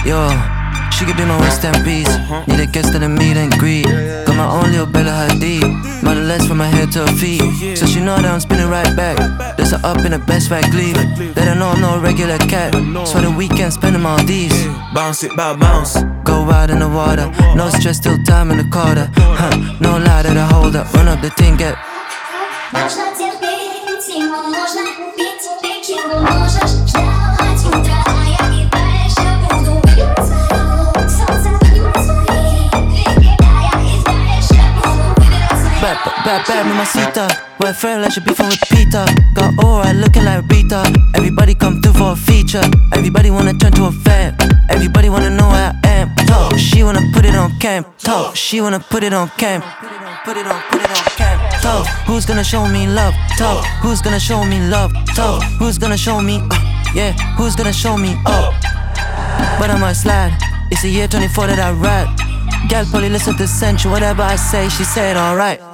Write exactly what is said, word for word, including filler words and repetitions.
Yo, she could be my West End piece. Need a guest at a meet and greet. Got my own little Bella Hadid. Model less from my head to her feet. So she know that I'm spinning right back. There's a up in the best right glee. They don't know I'm no regular cat. So the weekend spending Maldives. Bounce it, bow, bounce. Go out in the water. No stress till time in the quarter. Huh, no lie that I hold up. Run up the thing, get. Можно терпеть, ему можно пить текилу, можешь ждать утра, а я кидаюсь, я буду пить свое солнце, пить свои веки, а я кидаюсь, я буду выбирать свои. Bad, bad, bad, mamacita. Well, friend, like she be from with Peter. Got aura looking like Rita. Everybody come through for a feature. Everybody wanna turn to a fan. Everybody wanna know where I am. Talk, she wanna put it on cam. Talk, she wanna put it on cam. Put it on, put it on cam. Talk, who's gonna show me love? Talk, who's gonna show me love? Talk, who's gonna show me? Uh, yeah, who's gonna show me up? But I might slide. It's the year twenty-four that I ride. Gal probably listen to Central. Whatever I say, she said alright.